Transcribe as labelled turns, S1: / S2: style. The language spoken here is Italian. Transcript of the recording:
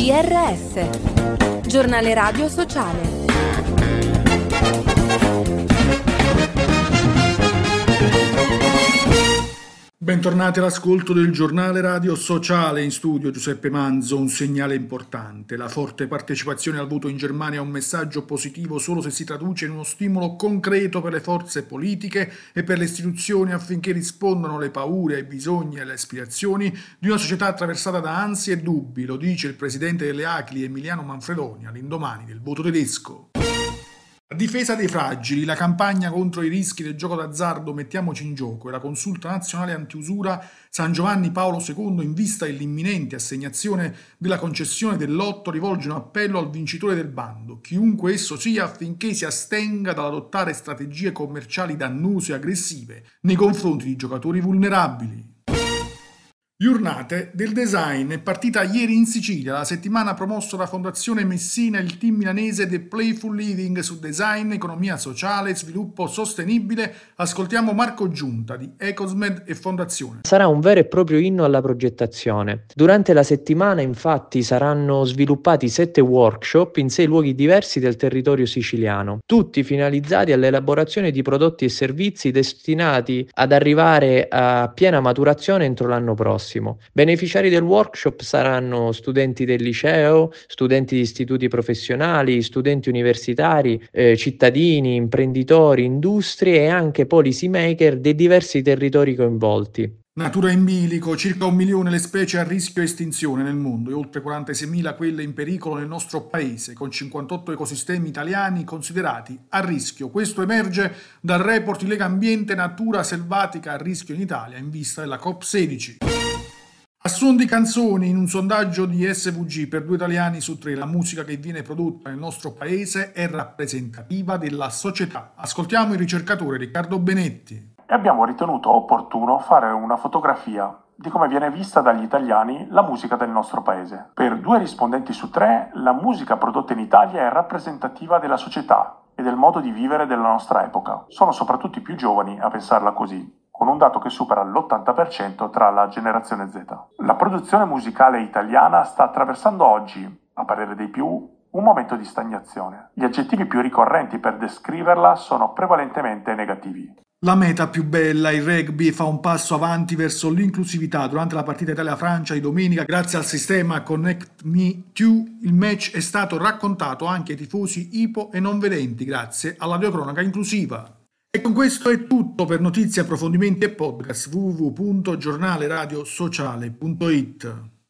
S1: GRS, Giornale Radio Sociale.
S2: Bentornati all'ascolto del Giornale Radio Sociale. In studio Giuseppe Manzo. Un segnale importante: la forte partecipazione al voto in Germania è un messaggio positivo solo se si traduce in uno stimolo concreto per le forze politiche e per le istituzioni affinché rispondano alle paure, ai bisogni e alle aspirazioni di una società attraversata da ansie e dubbi. Lo dice il presidente delle ACLI Emiliano Manfredoni all'indomani del voto tedesco. A difesa dei fragili, la campagna contro i rischi del gioco d'azzardo Mettiamoci in gioco e la consulta nazionale antiusura San Giovanni Paolo II, in vista dell'imminente assegnazione della concessione del lotto, rivolge un appello al vincitore del bando, chiunque esso sia, affinché si astenga dall'adottare strategie commerciali dannose e aggressive nei confronti di giocatori vulnerabili. Giornate del design è partita ieri in Sicilia, la settimana promossa da Fondazione Messina e il team milanese The Playful Living su design, economia sociale e sviluppo sostenibile. Ascoltiamo Marco Giunta di Ecosmed e Fondazione.
S3: Sarà un vero e proprio inno alla progettazione. Durante la settimana infatti saranno sviluppati 7 workshop in 6 luoghi diversi del territorio siciliano, tutti finalizzati all'elaborazione di prodotti e servizi destinati ad arrivare a piena maturazione entro l'anno prossimo. Beneficiari del workshop saranno studenti del liceo, studenti di istituti professionali, studenti universitari, cittadini, imprenditori, industrie e anche policy maker dei diversi territori coinvolti.
S2: Natura in bilico, circa 1 milione le specie a rischio estinzione nel mondo e oltre 46.000 quelle in pericolo nel nostro paese, con 58 ecosistemi italiani considerati a rischio. Questo emerge dal report di Legambiente Natura selvatica a rischio in Italia in vista della COP16. A suon di canzoni, in un sondaggio di SVG per 2 italiani su 3, la musica che viene prodotta nel nostro paese è rappresentativa della società. Ascoltiamo il ricercatore Riccardo Benetti.
S4: E abbiamo ritenuto opportuno fare una fotografia di come viene vista dagli italiani la musica del nostro paese. Per 2 rispondenti su 3, la musica prodotta in Italia è rappresentativa della società e del modo di vivere della nostra epoca. Sono soprattutto i più giovani a pensarla così, con un dato che supera l'80% tra la generazione Z. La produzione musicale italiana sta attraversando oggi, a parere dei più, un momento di stagnazione. Gli aggettivi più ricorrenti per descriverla sono prevalentemente negativi.
S2: La meta più bella, il rugby, fa un passo avanti verso l'inclusività. Durante la partita Italia-Francia di domenica, grazie al sistema Connect Me 2, il match è stato raccontato anche ai tifosi ipo e non vedenti, grazie alla videocronaca inclusiva. E con questo è tutto. Per notizie, approfondimenti e podcast www.giornaleradiosociale.it.